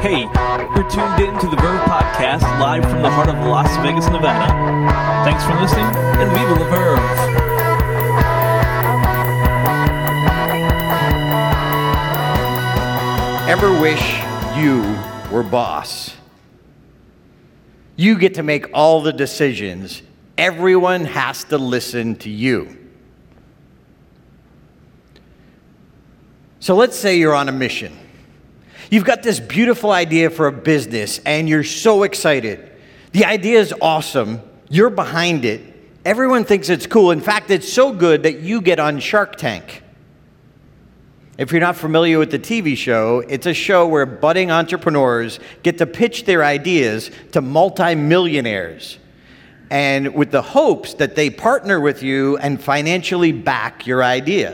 Hey, you're tuned in to the Verve Podcast, live from the heart of Las Vegas, Nevada. Thanks for listening, and viva la Verve! Ever wish you were boss? You get to make all the decisions. Everyone has to listen to you. So let's say you're on a mission. You've got this beautiful idea for a business, and you're so excited. The idea is awesome. You're behind it. Everyone thinks it's cool. In fact, it's so good that you get on Shark Tank. If you're not familiar with the TV show, it's a show where budding entrepreneurs get to pitch their ideas to multimillionaires, and with the hopes that they partner with you and financially back your idea.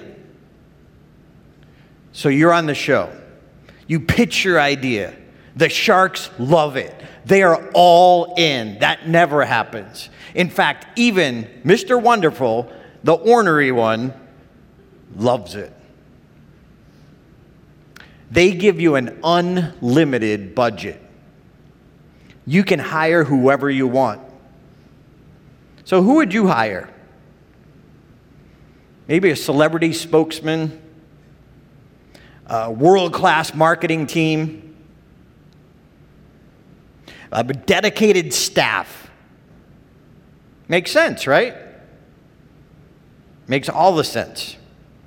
So you're on the show. You pitch your idea. The sharks love it. They are all in. That never happens. In fact, even Mr. Wonderful, the ornery one, loves it. They give you an unlimited budget. You can hire whoever you want. So who would you hire? Maybe a celebrity spokesman, a world-class marketing team, a dedicated staff. Makes sense, right? Makes all the sense.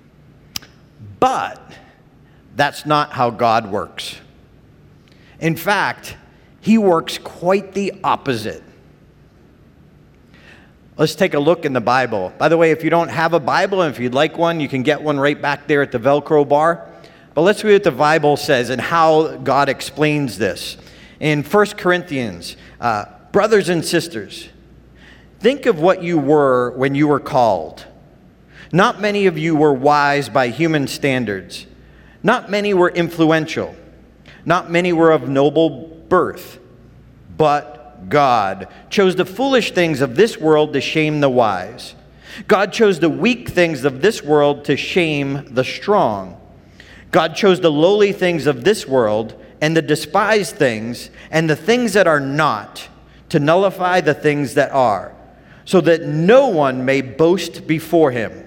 But that's not how God works. In fact, He works quite the opposite. Let's take a look in the Bible. By the way, if you don't have a Bible, and if you'd like one, you can get one right back there at the Velcro bar. But let's read what the Bible says and how God explains this. In 1 Corinthians, brothers and sisters, think of what you were when you were called. Not many of you were wise by human standards. Not many were influential. Not many were of noble birth. But God chose the foolish things of this world to shame the wise. God chose the weak things of this world to shame the strong. God chose the lowly things of this world and the despised things and the things that are not to nullify the things that are, so that no one may boast before Him.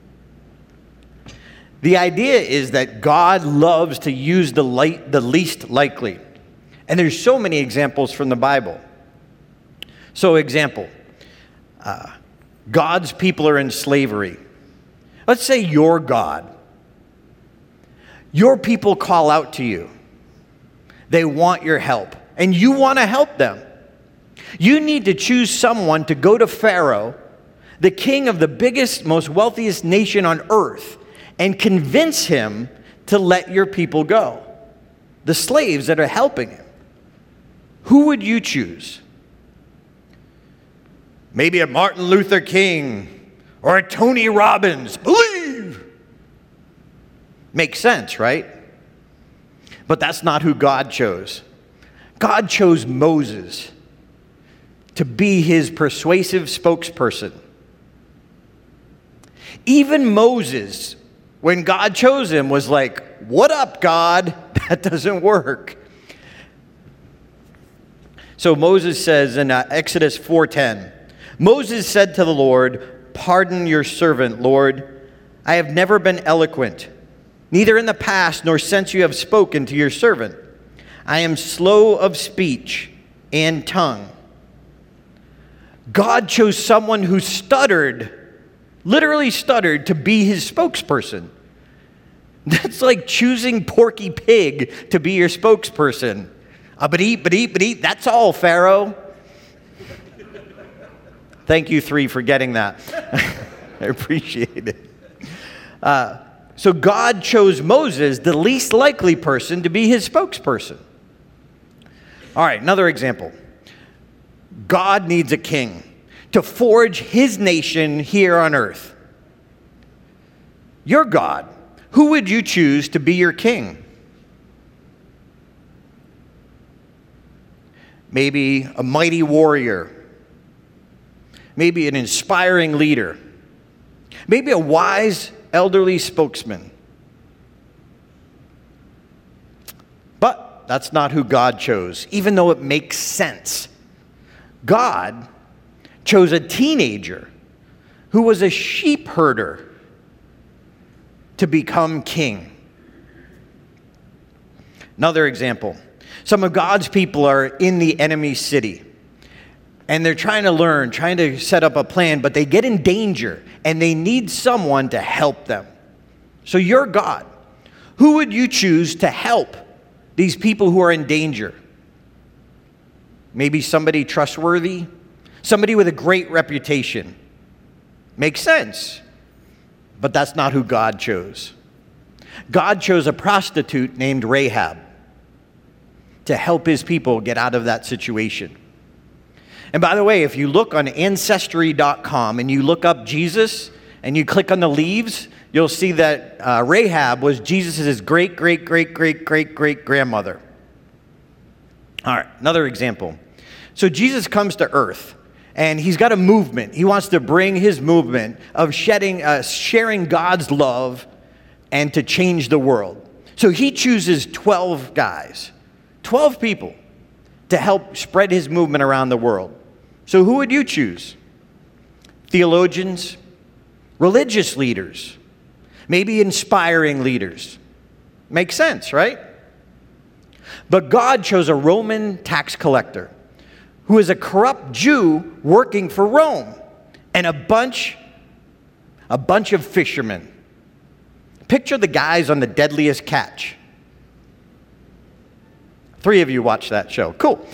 The idea is that God loves to use the least likely. And there's so many examples from the Bible. So example, God's people are in slavery. Let's say you're God. Your people call out to you. They want your help, and you want to help them. You need to choose someone to go to Pharaoh, the king of the biggest, most wealthiest nation on earth, and convince him to let your people go, the slaves that are helping him. Who would you choose? Maybe a Martin Luther King or a Tony Robbins. Believe! Makes sense, right? But that's not who God chose. God chose Moses to be His persuasive spokesperson. Even Moses, when God chose him, was like, "What up, God? That doesn't work." So Moses says in Exodus 4:10, Moses said to the Lord, "Pardon your servant, Lord. I have never been eloquent, neither in the past nor since you have spoken to your servant. I am slow of speech and tongue." God chose someone who stuttered, literally stuttered, to be His spokesperson. That's like choosing Porky Pig to be your spokesperson. But eat, that's all, Pharaoh. Thank you, 3, for getting that. I appreciate it. So God chose Moses, the least likely person, to be His spokesperson. All right, another example. God needs a king to forge His nation here on earth. You're God. Who would you choose to be your king? Maybe a mighty warrior. Maybe an inspiring leader. Maybe a wise elderly spokesman. But But that's not who God chose, even though it makes sense. God chose a teenager who was a sheep herder to become king. Another example. Some of God's people are in the enemy city. And they're trying to learn, trying to set up a plan, but they get in danger and they need someone to help them. So you're God. Who would you choose to help these people who are in danger? Maybe somebody trustworthy, somebody with a great reputation. Makes sense. But that's not who God chose. God chose a prostitute named Rahab to help his people get out of that situation. And by the way, if you look on Ancestry.com and you look up Jesus and you click on the leaves, you'll see that Rahab was Jesus' great-great-great-great-great-great-grandmother. All right, another example. So Jesus comes to earth, and he's got a movement. He wants to bring his movement of sharing God's love and to change the world. So he chooses 12 guys, 12 people to help spread his movement around the world. So who would you choose? Theologians, religious leaders, maybe inspiring leaders. Makes sense, right? But God chose a Roman tax collector who is a corrupt Jew working for Rome, and a bunch of fishermen. Picture the guys on The Deadliest Catch. 3 of you watch that show. Cool.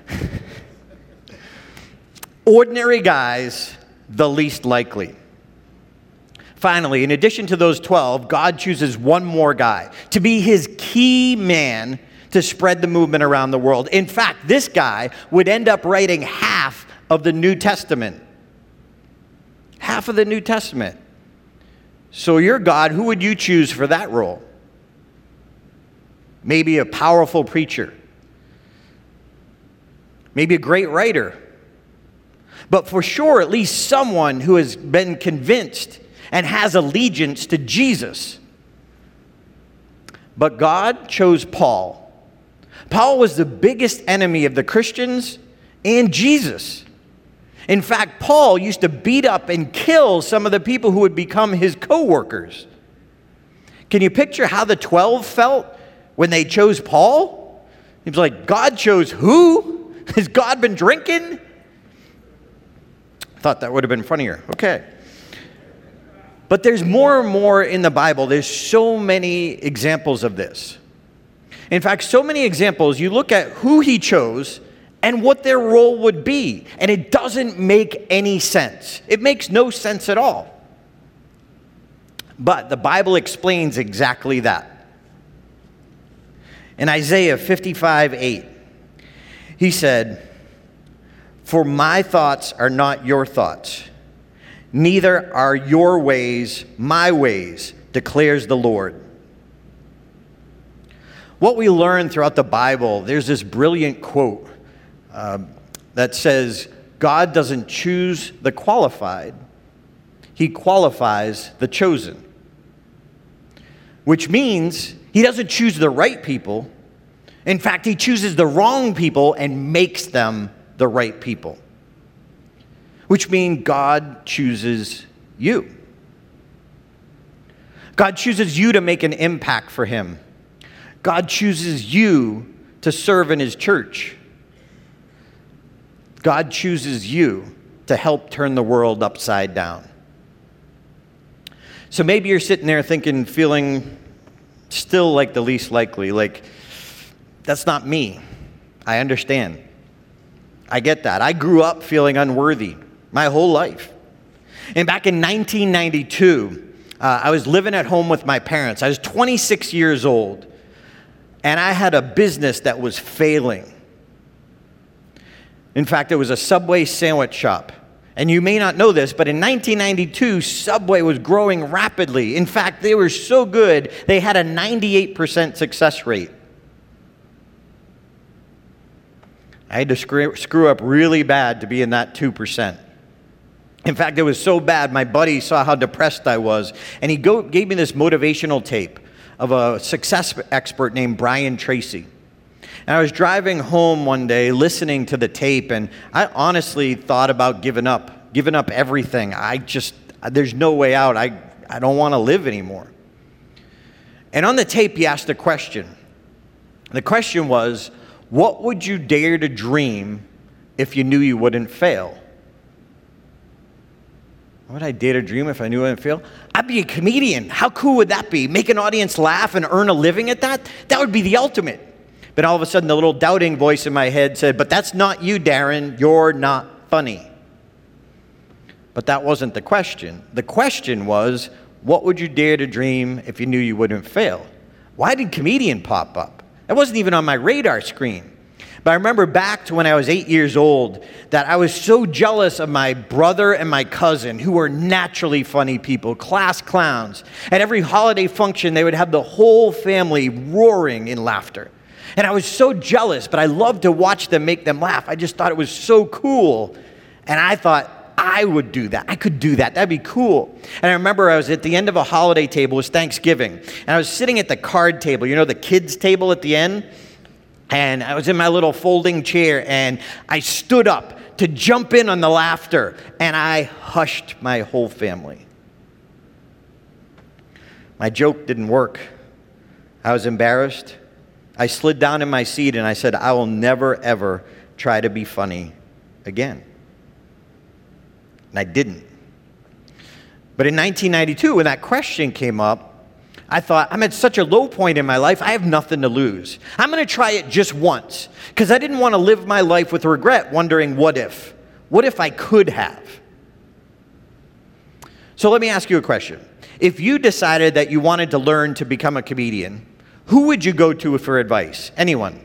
Ordinary guys, the least likely. Finally, in addition to those 12, God chooses one more guy to be his key man to spread the movement around the world. In fact, this guy would end up writing half of the New Testament. Half of the New Testament. So you're God, who would you choose for that role? Maybe a powerful preacher. Maybe a great writer. But for sure, at least someone who has been convinced and has allegiance to Jesus. But God chose Paul. Paul was the biggest enemy of the Christians and Jesus. In fact, Paul used to beat up and kill some of the people who would become his co-workers. Can you picture how the 12 felt when they chose Paul? He was like, God chose who? Has God been drinking? Thought that would have been funnier. Okay. But there's more and more in the Bible. There's so many examples of this. In fact, so many examples, you look at who he chose and what their role would be, and it doesn't make any sense. It makes no sense at all. But the Bible explains exactly that. In Isaiah 55:8, he said, "For my thoughts are not your thoughts, neither are your ways my ways, declares the Lord." What we learn throughout the Bible, there's this brilliant quote that says, God doesn't choose the qualified, he qualifies the chosen. Which means he doesn't choose the right people. In fact, he chooses the wrong people and makes them the right people. Which means God chooses you. God chooses you to make an impact for him. God chooses you to serve in his church. God chooses you to help turn the world upside down. So maybe you're sitting there thinking, feeling still like the least likely, like, that's not me. I understand. I get that. I grew up feeling unworthy my whole life. And back in 1992, I was living at home with my parents. I was 26 years old, and I had a business that was failing. In fact, it was a Subway sandwich shop. And you may not know this, but in 1992, Subway was growing rapidly. In fact, they were so good, they had a 98% success rate. I had to screw up really bad to be in that 2%. In fact, it was so bad, my buddy saw how depressed I was, and he gave me this motivational tape of a success expert named Brian Tracy. And I was driving home one day listening to the tape, and I honestly thought about giving up everything. There's no way out. I don't want to live anymore. And on the tape, he asked a question. The question was, what would you dare to dream if you knew you wouldn't fail? What would I dare to dream if I knew I wouldn't fail? I'd be a comedian. How cool would that be? Make an audience laugh and earn a living at that? That would be the ultimate. But all of a sudden, the little doubting voice in my head said, but that's not you, Darren. You're not funny. But that wasn't the question. The question was, what would you dare to dream if you knew you wouldn't fail? Why did comedian pop up? That wasn't even on my radar screen. But I remember back to when I was 8 years old that I was so jealous of my brother and my cousin, who were naturally funny people, class clowns. At every holiday function, they would have the whole family roaring in laughter. And I was so jealous, but I loved to watch them, make them laugh. I just thought it was so cool. And I thought, I would do that. I could do that. That'd be cool. And I remember I was at the end of a holiday table. It was Thanksgiving. And I was sitting at the card table, the kids' table at the end. And I was in my little folding chair, and I stood up to jump in on the laughter. And I hushed my whole family. My joke didn't work. I was embarrassed. I slid down in my seat and I said, I will never, ever try to be funny again. And I didn't. But in 1992, when that question came up, I thought, I'm at such a low point in my life, I have nothing to lose. I'm going to try it just once, because I didn't want to live my life with regret, wondering what if? What if I could have? So let me ask you a question. If you decided that you wanted to learn to become a comedian, who would you go to for advice? Anyone?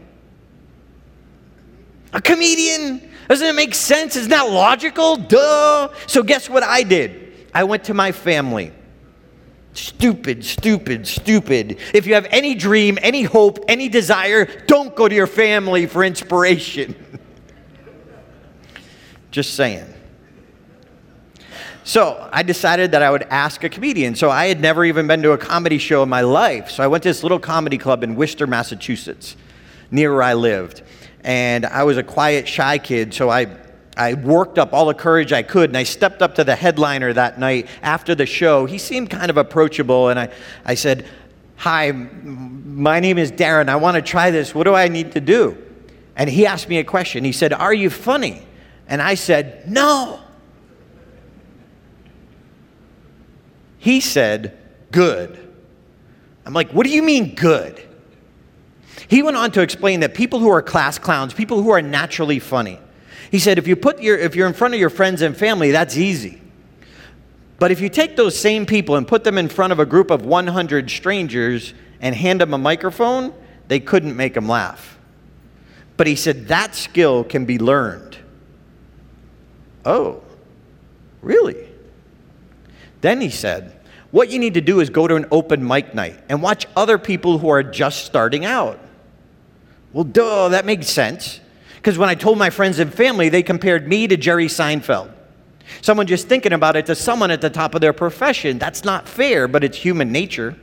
A comedian? Doesn't it make sense? Isn't that logical? Duh. So guess what I did? I went to my family. Stupid, stupid, stupid. If you have any dream, any hope, any desire, don't go to your family for inspiration. Just saying. So I decided that I would ask a comedian. So I had never even been to a comedy show in my life. So I went to this little comedy club in Worcester, Massachusetts, near where I lived. And I was a quiet, shy kid, so I worked up all the courage I could, and I stepped up to the headliner that night after the show. He seemed kind of approachable, and I said, hi, my name is Darren. I want to try this. What do I need to do? And he asked me a question. He said, are you funny? And I said, no. He said, good. I'm like, what do you mean good? He went on to explain that people who are class clowns, people who are naturally funny, he said, if you're in front of your friends and family, that's easy. But if you take those same people and put them in front of a group of 100 strangers and hand them a microphone, they couldn't make them laugh. But he said, that skill can be learned. Oh, really? Then he said, what you need to do is go to an open mic night and watch other people who are just starting out. Well, duh, that makes sense. Because when I told my friends and family, they compared me to Jerry Seinfeld. Someone just thinking about it to someone at the top of their profession. That's not fair, but it's human nature.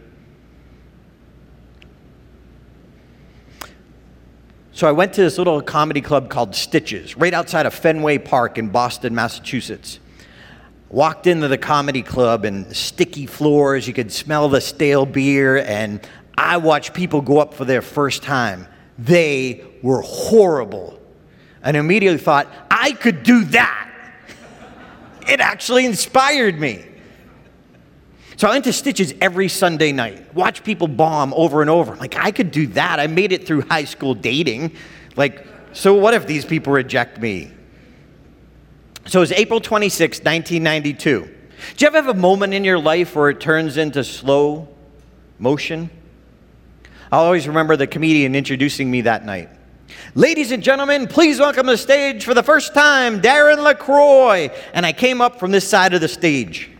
So I went to this little comedy club called Stitches, right outside of Fenway Park in Boston, Massachusetts. Walked into the comedy club, and sticky floors, you could smell the stale beer, and I watched people go up for their first time. They were horrible. And immediately thought, I could do that. It actually inspired me. So I went to Stitches every Sunday night, watch people bomb over and over. Like, I could do that. I made it through high school dating. Like, so what if these people reject me? So it was April 26, 1992. Do you ever have a moment in your life where it turns into slow motion? I'll always remember the comedian introducing me that night. Ladies and gentlemen, please welcome to the stage for the first time, Darren LaCroix. And I came up from this side of the stage.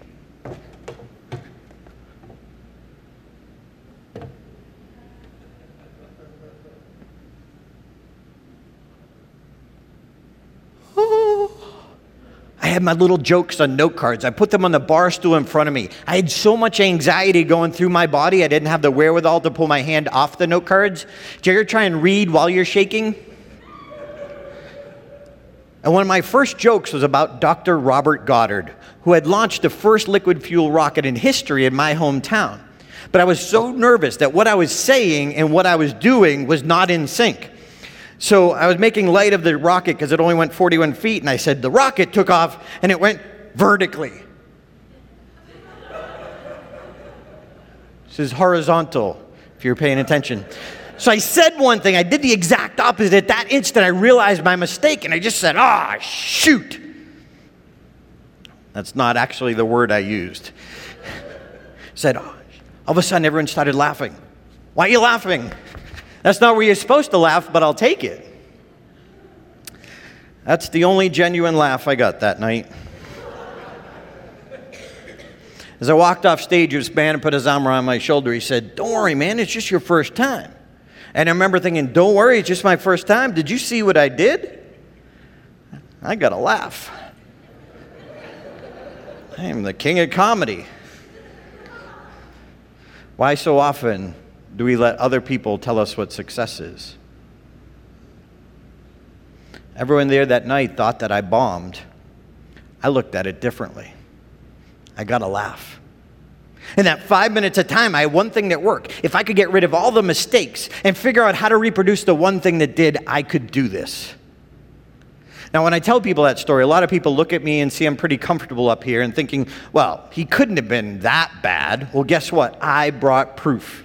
I had my little jokes on note cards. I put them on the bar stool in front of me. I had so much anxiety going through my body, I didn't have the wherewithal to pull my hand off the note cards. Do you ever try and read while you're shaking? And one of my first jokes was about Dr. Robert Goddard, who had launched the first liquid fuel rocket in history in my hometown. But I was so nervous that what I was saying and what I was doing was not in sync. So I was making light of the rocket because it only went 41 feet, and I said, the rocket took off and it went vertically. This is horizontal, if you're paying attention. So I said one thing, I did the exact opposite. At that instant, I realized my mistake, and I just said, shoot. That's not actually the word I used. Said, all of a sudden, everyone started laughing. Why are you laughing? That's not where you're supposed to laugh, but I'll take it. That's the only genuine laugh I got that night. As I walked off stage, this man put his arm around my shoulder. He said, don't worry, man, it's just your first time. And I remember thinking, don't worry, it's just my first time. Did you see what I did? I got a laugh. I am the king of comedy. Why so often do we let other people tell us what success is? Everyone there that night thought that I bombed. I looked at it differently. I got a laugh. In that 5 minutes of time, I had one thing that worked. If I could get rid of all the mistakes and figure out how to reproduce the one thing that did, I could do this. Now, when I tell people that story, a lot of people look at me and see I'm pretty comfortable up here and thinking, well, he couldn't have been that bad. Well, guess what? I brought proof.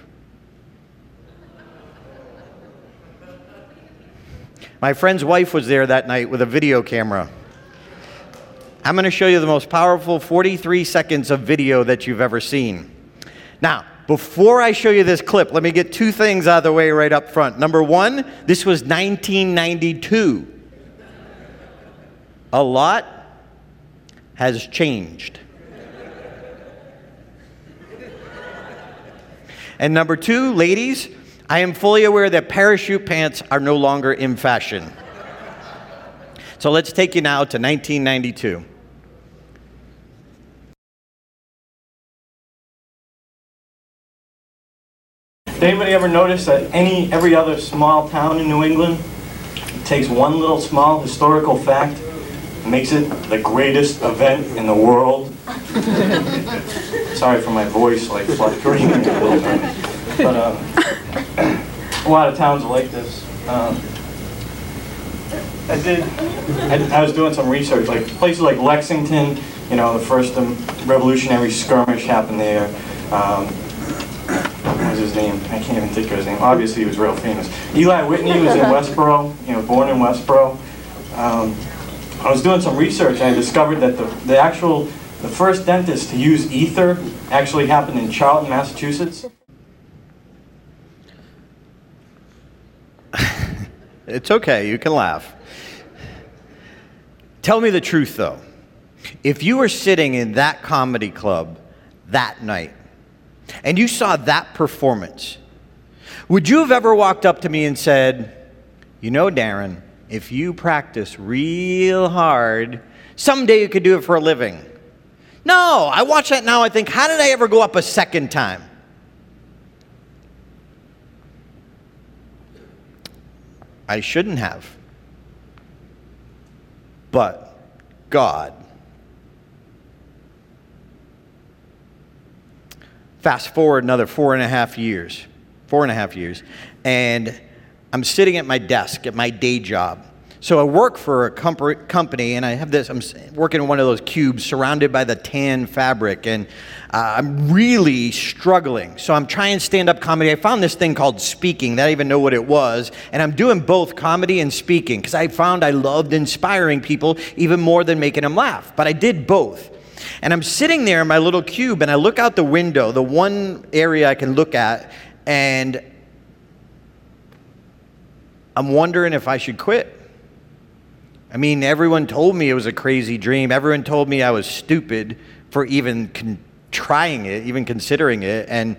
My friend's wife was there that night with a video camera. I'm going to show you the most powerful 43 seconds of video that you've ever seen. Now, before I show you this clip, let me get two things out of the way right up front. Number one, this was 1992. A lot has changed. And number two, ladies, I am fully aware that parachute pants are no longer in fashion. So let's take you now to 1992. Did anybody ever notice that every other small town in New England takes one little small historical fact and makes it the greatest event in the world? Sorry for my voice, like fluctuating a little bit. But a lot of towns are like this. I was doing some research, like places like Lexington, you know, the first revolutionary skirmish happened there. What was his name? I can't even think of his name. Obviously, he was real famous. Eli Whitney was in Westboro, you know, born in Westboro. I was doing some research and I discovered that the first dentist to use ether actually happened in Charlton, Massachusetts. It's okay, you can laugh. Tell me the truth, though. If you were sitting in that comedy club that night, and you saw that performance, would you have ever walked up to me and said, you know, Darren, if you practice real hard, someday you could do it for a living? No, I watch that now, I think, how did I ever go up a second time? I shouldn't have. But God. Fast forward another 4.5 years, and I'm sitting at my desk at my day job. So I work for a company, and I have this, I'm working in one of those cubes surrounded by the tan fabric, and I'm really struggling. So I'm trying stand-up comedy. I found this thing called speaking that I didn't even know what it was, and I'm doing both comedy and speaking because I found I loved inspiring people even more than making them laugh. But I did both. And I'm sitting there in my little cube, and I look out the window, the one area I can look at, and I'm wondering if I should quit. I mean, everyone told me it was a crazy dream. Everyone told me I was stupid for even trying it, even considering it. And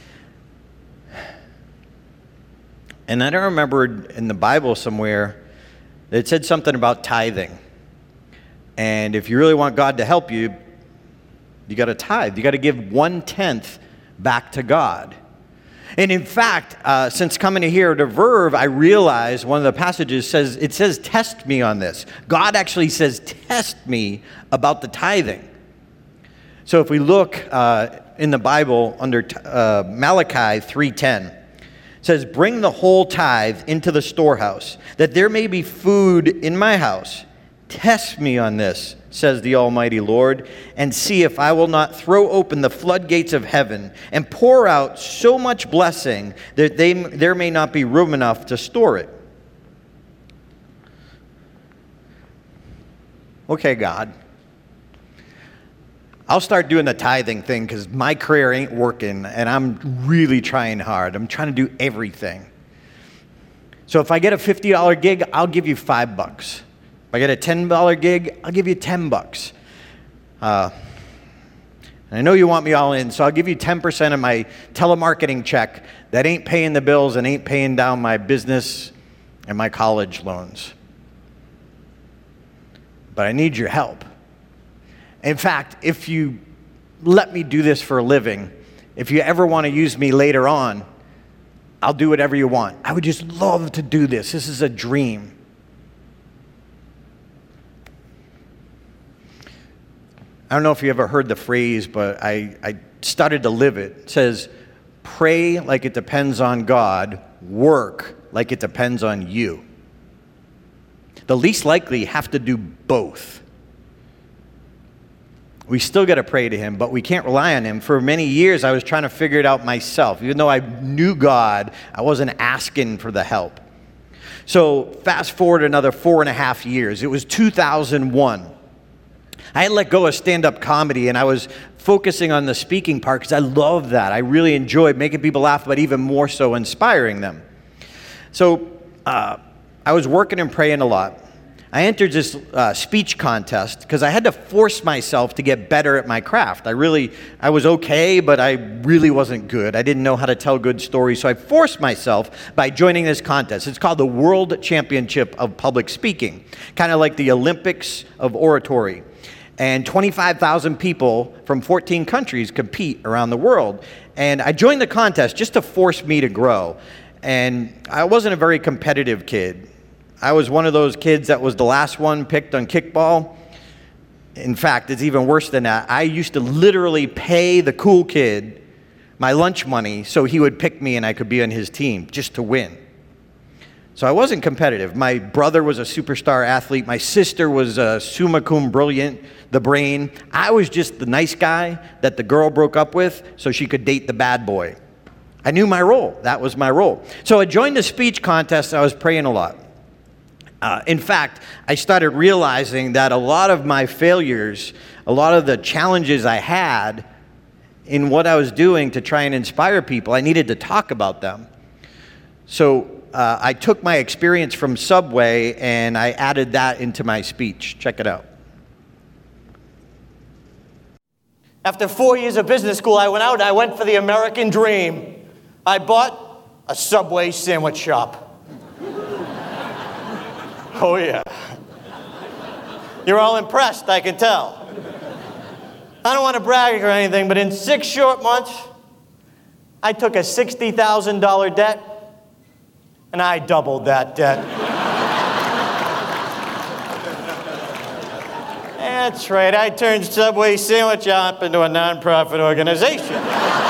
then I remembered in the Bible somewhere that it said something about tithing. And if you really want God to help you, you got to tithe. You got to give 1/10 back to God. And in fact, since coming here to Verve, I realized one of the passages says, test me on this. God actually says, test me about the tithing. So if we look in the Bible under Malachi 3:10, it says, bring the whole tithe into the storehouse, that there may be food in my house. Test me on this, says the Almighty Lord, and see if I will not throw open the floodgates of heaven and pour out so much blessing that there may not be room enough to store it. Okay, God. I'll start doing the tithing thing because my career ain't working and I'm really trying hard. I'm trying to do everything. So if I get a $50 gig, I'll give you $5. If I get a $10 gig, I'll give you $10. And I know you want me all in, so I'll give you 10% of my telemarketing check that ain't paying the bills and ain't paying down my business and my college loans. But I need your help. In fact, if you let me do this for a living, if you ever want to use me later on, I'll do whatever you want. I would just love to do this. This is a dream. I don't know if you ever heard the phrase, but I started to live it. It says, pray like it depends on God, work like it depends on you. The least likely have to do both. We still got to pray to him, but we can't rely on him. For many years, I was trying to figure it out myself. Even though I knew God, I wasn't asking for the help. So fast forward another 4.5 years. It was 2001. I had let go of stand-up comedy, and I was focusing on the speaking part because I love that. I really enjoyed making people laugh, but even more so inspiring them. So I was working and praying a lot. I entered this speech contest because I had to force myself to get better at my craft. I was okay, but I really wasn't good. I didn't know how to tell good stories, so I forced myself by joining this contest. It's called the World Championship of Public Speaking, kind of like the Olympics of oratory. And 25,000 people from 14 countries compete around the world. And I joined the contest just to force me to grow. And I wasn't a very competitive kid. I was one of those kids that was the last one picked on kickball. In fact, it's even worse than that. I used to literally pay the cool kid my lunch money so he would pick me and I could be on his team just to win. So I wasn't competitive. My brother was a superstar athlete. My sister was summa cum brilliant, the brain. I was just the nice guy that the girl broke up with so she could date the bad boy. I knew my role. That was my role. So I joined the speech contest. I was praying a lot. In fact, I started realizing that a lot of my failures, a lot of the challenges I had in what I was doing to try and inspire people, I needed to talk about them. So I took my experience from Subway and I added that into my speech. Check it out. After 4 years of business school, I went out and I went for the American dream. I bought a Subway sandwich shop. Oh, yeah. You're all impressed, I can tell. I don't want to brag or anything, but in 6 short months, I took a $60,000 debt, and I doubled that debt. That's right, I turned Subway Sandwich Shop into a nonprofit organization.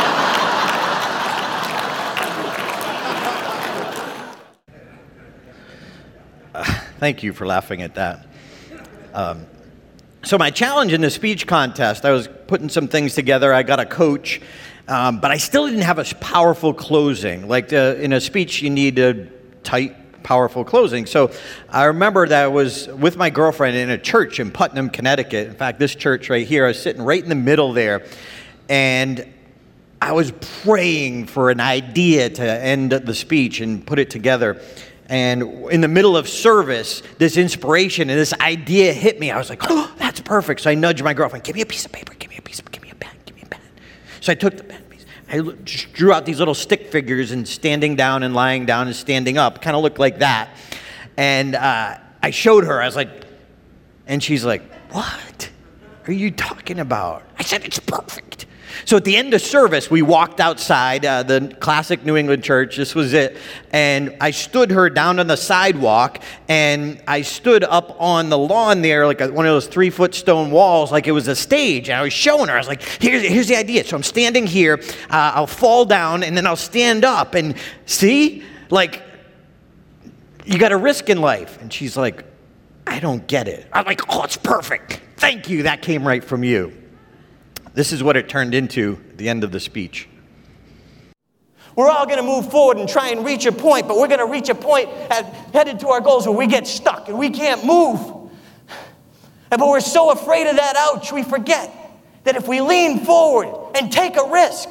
Thank you for laughing at that. So my challenge in the speech contest, I was putting some things together. I got a coach, but I still didn't have a powerful closing. Like in a speech, you need a tight, powerful closing. So I remember that I was with my girlfriend in a church in Putnam, Connecticut. In fact, this church right here, I was sitting right in the middle there, and I was praying for an idea to end the speech and put it together. And in the middle of service, this inspiration and this idea hit me. I was like, oh, that's perfect. So I nudged my girlfriend, give me a piece of paper, give me a pen. So I took the pen piece. I just drew out these little stick figures and standing down and lying down and standing up. Kind of looked like that. And I showed her. I was like, and she's like, what are you talking about? I said, it's perfect. So at the end of service, we walked outside the classic New England church. This was it. And I stood her down on the sidewalk, and I stood up on the lawn there, like one of those 3-foot stone walls, like it was a stage. And I was showing her. I was like, here's the idea. So I'm standing here. I'll fall down, and then I'll stand up. And see, like, you got a risk in life. And she's like, I don't get it. I'm like, oh, it's perfect. Thank you. That came right from you. This is what it turned into at the end of the speech. We're all going to move forward and try and reach a point, but we're going to reach a point headed to our goals where we get stuck and we can't move. But we're so afraid of that ouch, we forget that if we lean forward and take a risk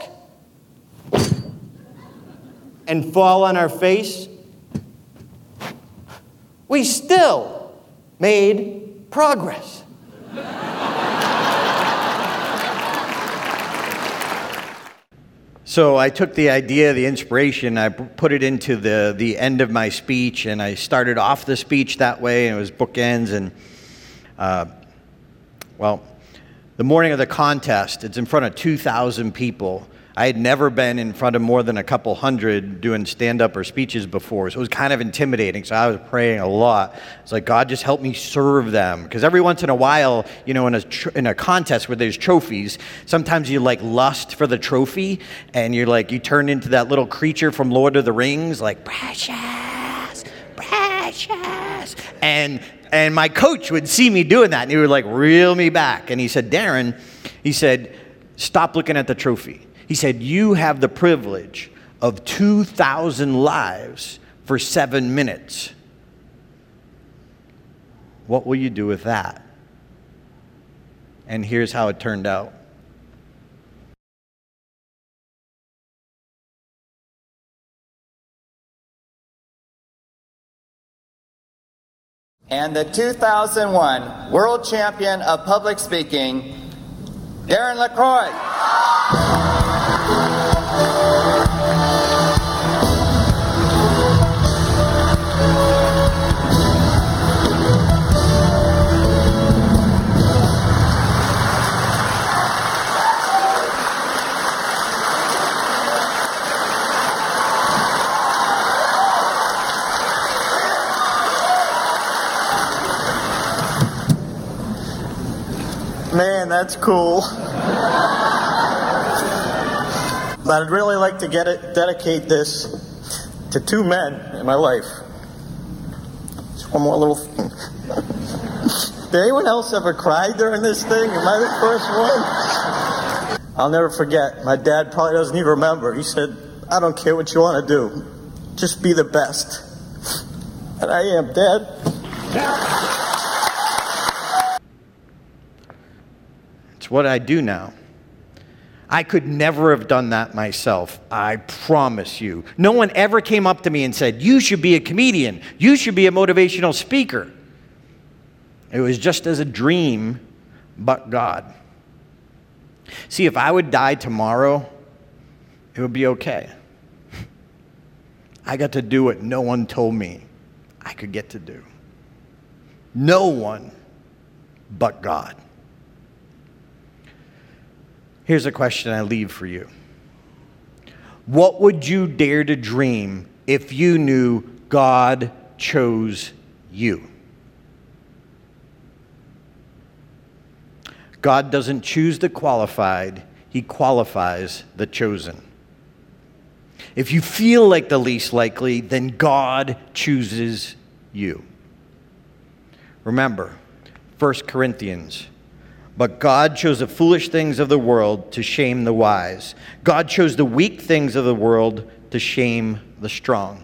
and fall on our face, we still made progress. So I took the idea, the inspiration, I put it into the end of my speech, and I started off the speech that way, and it was bookends. And, the morning of the contest, it's in front of 2,000 people. I had never been in front of more than a couple hundred doing stand-up or speeches before, so it was kind of intimidating. So I was praying a lot. It's like, God, just help me serve them. Because every once in a while, you know, in a contest where there's trophies, sometimes you like lust for the trophy, and you're like, you turn into that little creature from Lord of the Rings, like, precious, precious. And my coach would see me doing that, and he would like reel me back. And he said, Darren, he said, stop looking at the trophy. He said, you have the privilege of 2,000 lives for 7 minutes. What will you do with that? And here's how it turned out. And the 2001 World Champion of Public Speaking, Darren LaCroix. Man, that's cool. But I'd really like to dedicate this to 2 men in my life. Just one more little thing. Did anyone else ever cry during this thing? Am I the first one? I'll never forget. My dad probably doesn't even remember. He said, I don't care what you want to do. Just be the best. And I am, Dad. It's what I do now. I could never have done that myself. I promise you. No one ever came up to me and said, you should be a comedian. You should be a motivational speaker. It was just as a dream, but God. See, if I would die tomorrow, it would be okay. I got to do what no one told me I could get to do. No one but God. Here's a question I leave for you. What would you dare to dream if you knew God chose you? God doesn't choose the qualified, He qualifies the chosen. If you feel like the least likely, then God chooses you. Remember, 1 Corinthians. But God chose the foolish things of the world to shame the wise. God chose the weak things of the world to shame the strong.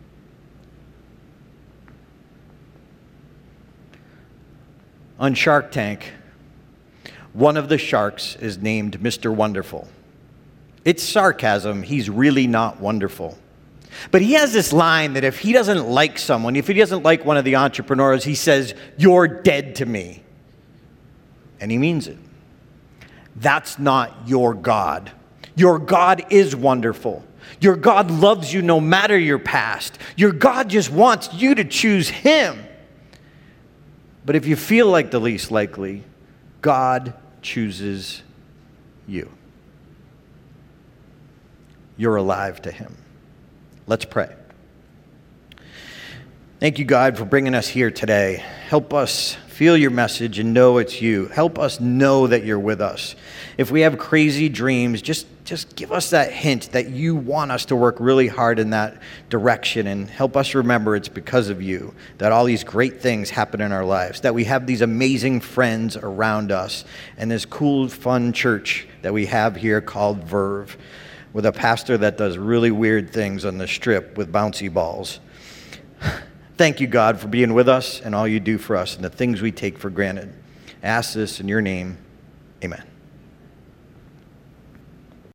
On Shark Tank, one of the sharks is named Mr. Wonderful. It's sarcasm. He's really not wonderful. But he has this line that if he doesn't like someone, if he doesn't like one of the entrepreneurs, he says, "You're dead to me." And he means it. That's not your God. Your God is wonderful. Your God loves you no matter your past. Your God just wants you to choose Him. But if you feel like the least likely, God chooses you. You're alive to him. Let's pray. Thank you, God, for bringing us here today. Help us feel your message and know it's you. Help us know that you're with us. If we have crazy dreams, just give us that hint that you want us to work really hard in that direction, and help us remember it's because of you that all these great things happen in our lives, that we have these amazing friends around us, and this cool, fun church that we have here called Verve, with a pastor that does really weird things on the strip with bouncy balls. Thank you, God, for being with us and all you do for us and the things we take for granted. I ask this in your name. Amen.